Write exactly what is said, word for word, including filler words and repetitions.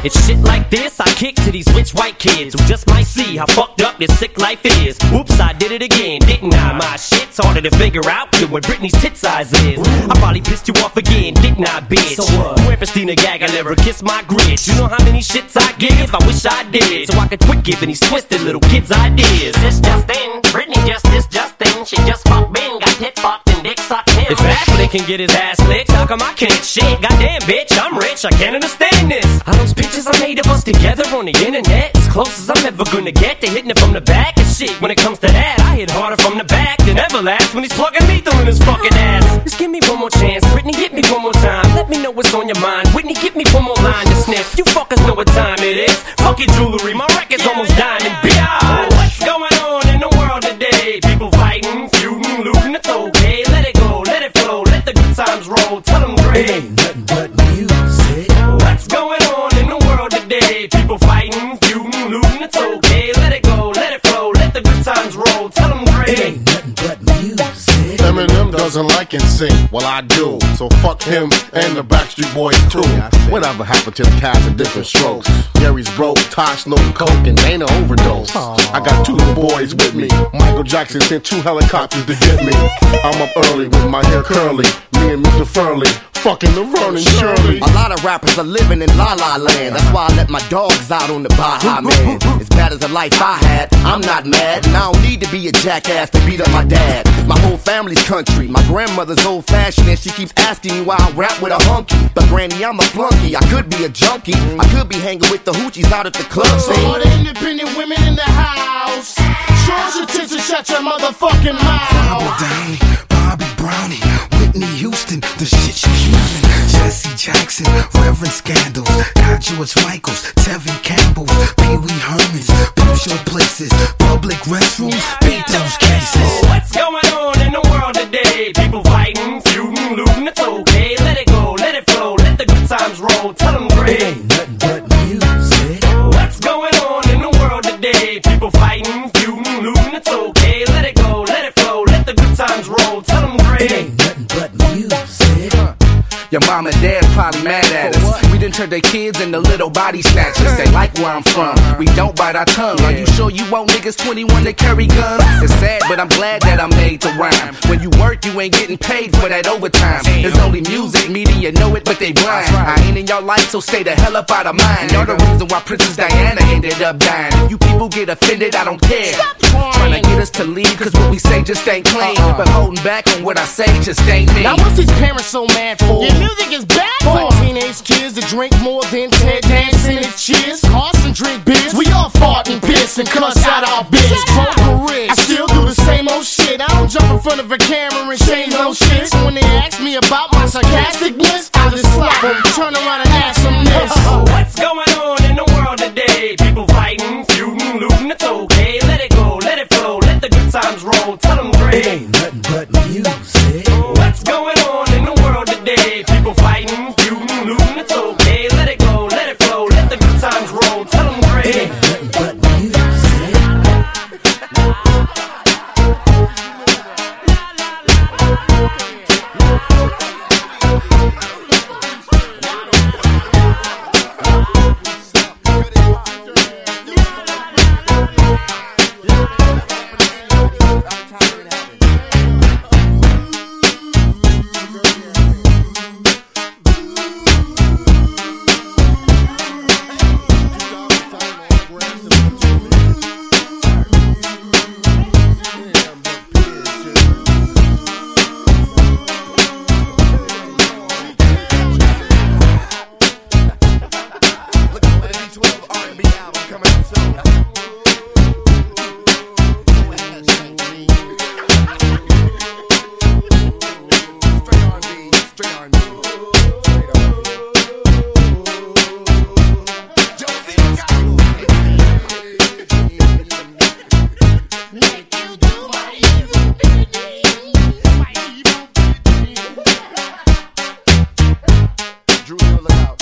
It's shit like this I kick to these rich white kids who just might see how fucked up this sick life is. Oops, I did it again, didn't I? My shit's harder to figure out than what Britney's tit size is. I probably pissed you off again, didn't I, bitch? So what? Where Christina Gag, I never kiss my grits. You know how many shits I give? I wish I did, so I could quit giving these twisted little kids ideas. This just in, Britney just this just in. She just fucked Ben, got tit fucked and dick sucked him. If Ashley can get his ass licked, how come I can't shit? Goddamn bitch, I'm rich, I can't understand this. All those pictures I made of us together on the internet, as close as I'm ever gonna get to hitting it from the back and shit. When it comes to that, I hit harder from the back than Everlast when he's plugging lethal in his fucking ass. Just give me one more chance, Britney, hit me one more time. Let me know what's on your mind, Whitney, give me one more line to sniff. You fuckers know what time it is. Fuck your jewelry, my record's almost diamond. Biatch. What's going on in the world today? People fighting, feuding, looting, it's okay. Let it go, let it flow, let the good times roll. Tell them great. It ain't nothing but music. What's going on in the world today? People fighting, feuding, looting, it's okay. Let it go, let it flow, let the good times roll. Tell them great. It ain't nothing but music. Eminem doesn't like and sing, well I do. So fuck him and the Backstreet Boys too. Whatever happened to the cast of different strokes? Gary's broke, Tosh no coke, and Dana overdose. I got two little boys with me. Michael Jackson sent two helicopters to get me. I'm up early with my hair curly. Me and Mister Furley fucking the Vernon Shirley. A lot of rappers are living in La La Land. That's why I let my dogs out on the Baja Man. As bad as the life I had, I'm not mad. And I don't need to be a jackass to beat up my dad. My whole family's country. My grandmother's old fashioned and she keeps asking me why I rap with a hunky. But granny, I'm a flunky. I could be a junkie. I could be hanging with the hoochies out at the club scene. All the independent women in the house, show your tits and shut your motherfucking mouth. Bobby Dane, Bobby Brownie, Whitney Houston, the shit she's using. Jesse Jackson, Reverend Scandals, got George Michaels, Tevin Campbell, Pee Wee Hermans, Push Your Places, public restrooms, beat those cases. What's going on in the world today? People fighting, feuding, looting, it's okay. Let it go, let it flow, let the good times roll. Tell them great. It ain't nothing but music. What's going on in the world today? People fighting, feuding, looting, it's okay. Let it go, let it flow, let the good times roll. Tell them great. It ain't nothing but music. Your mom and dad probably mad at us. We done turned their kids into little body snatchers. They like where I'm from. We don't bite our tongue. Are you sure you want niggas twenty-one that carry guns? It's sad, but I'm glad that I'm made to rhyme. When you work, you ain't getting paid for that overtime. It's only music, media know it, but they blind. I ain't in your life, so stay the hell up out of mine. You're the reason why Princess Diana ended up dying. If you people get offended, I don't care. Trying to get us to leave, cause what we say just ain't clean. But holding back on what I say just ain't me. Now what's these parents so mad for? Your music is bad for teenage kids that drink more than Ted dancing and cheers. Cars and drink beers. We all fart and piss and cuss out our biz. Broke I still do the same old shit. I don't jump in front of a camera and say no shit. So when they ask me about my sarcasticness, I just slap them, turn around and ask them this. What's going on in the world today? People fighting, feuding, looting, it's okay. Let it go, let it flow, let the good times roll. Tell them great. It ain't nothing but music. What's going on in the world today? People fighting, feuding, looting, it's okay. Let it go, let it flow, let the good times roll. Tell them great. It ain't nothing but music. Drew, look out.